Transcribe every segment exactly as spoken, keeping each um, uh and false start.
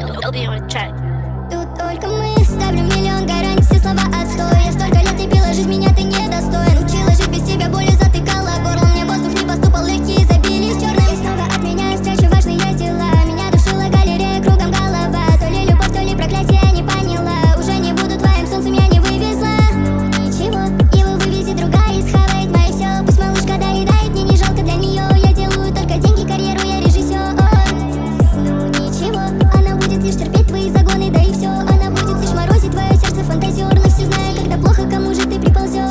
Obi on the track. Тут только мы, ставлю миллион гарантий, все слова отстой. Я столько лет и била жизнь, меня ты недостоин. Учила жить без тебя, болью затыкала горло. Мне воздух не поступал, легкие забились черным. И снова отменяю встречу, важные дела. Меня душила галерея, кругом голова. То ли любовь, то ли проклятие, я не поняла. Уже не буду твоим солнцем, я не вывезла. Ну ничего, его вывезет другая и схавает мое все. Пусть малышка доедает, мне не жалко для нее. Я делаю только деньги, карьеру, я режиссер. Ну ничего, она будет лишь терпеть твои загоны, да и все. Она будет лишь морозить твое сердце фантазер. Но все знаю, когда плохо, кому же ты приползешь.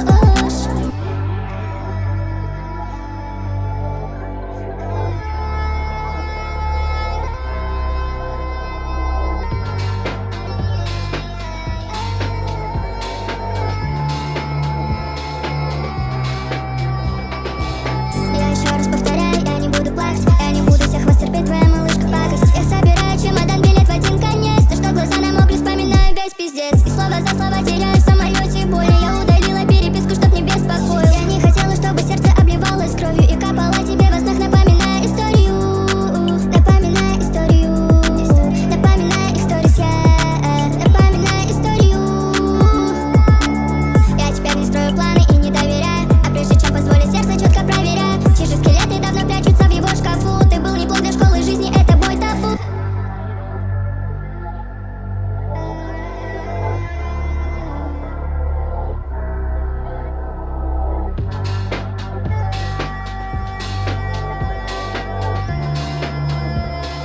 Я еще раз повторяю, я не буду плакать. Я не буду всех вас терпеть, твоя малышка пакость. Я собираю чемодан, билет в один конец. То, что глаза намокли, вспоминаю весь пиздец. И слово за слово теряю в самолете боли. Я удалила переписку, чтоб не беспокоил. Я не хотела, чтобы сердце обливалось кровью и капала тебе во снах, напоминая историю. Напоминая историю. Напоминая их сторис, я напоминая историю. Я теперь не строю планы и не доверяю. А прежде чем позволить сердце, четко проверяю. Чьи же скелеты давно прячутся в его шкафу. Ты был неплох для школы жизни, это бой табу.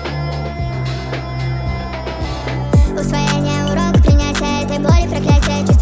Усвоение урок, принятие этой боли, проклятие.